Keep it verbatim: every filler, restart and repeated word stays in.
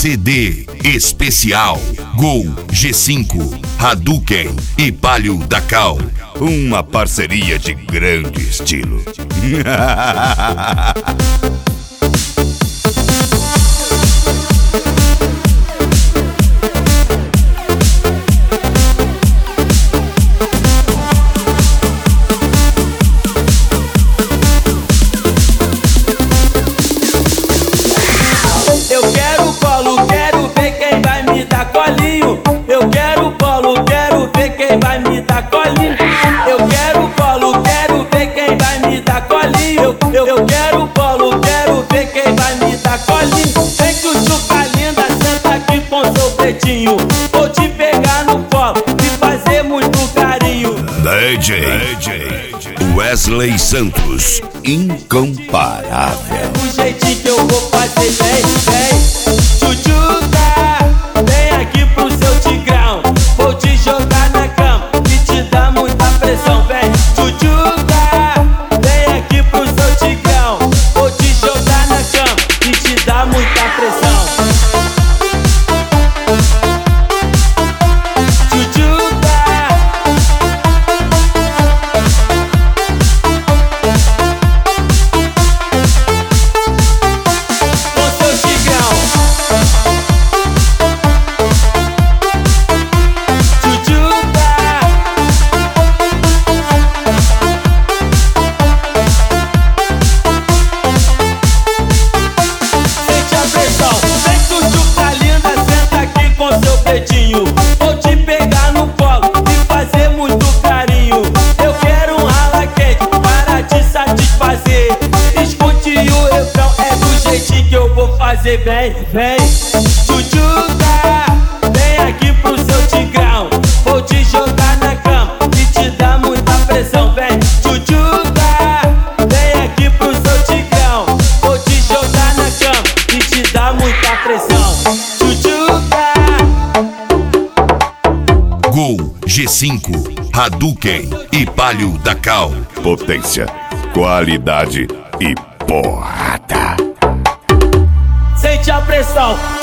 C D especial Gol G cinco, Hadouken e Palio da Cal. Uma parceria de grande estilo. Eu quero colo, quero ver quem vai me dar colinho. Eu quero colo, quero ver quem vai me dar colinho. Eu quero colo, quero ver quem vai me dar colinho. Eu, eu, eu quero colo, quero ver quem vai me dar colinho. Vem tchutchuca linda, senta aqui com seu pretinho. Vou te pegar no colo e fazer muito carinho. D J Wesley Santos, incomparável. O jeitinho que eu vou fazer, vem, vem. Tchutchuca, vem aqui pro seu tigrão. Vou te jogar na cama e te dar muita pressão, vem. Tchutchuca, vem aqui pro seu tigrão. Vou te jogar na cama e te dar muita pressão. Vou te pegar no colo e fazer muito carinho. Eu quero um rala quente para te satisfazer. Escute o refrão, é do jeitinho que eu vou fazer. Vem, vem, tchutchuca, vem aqui pro seu tigrão. Vou te jogar na cama e te dar muita pressão. Vem, tchutchuca, vem aqui pro seu tigrão. Vou te jogar na cama e te dar muita pressão. Gol G cinco, Hadouken e Palio da Cal. Potência, qualidade e porrada. Sente a pressão.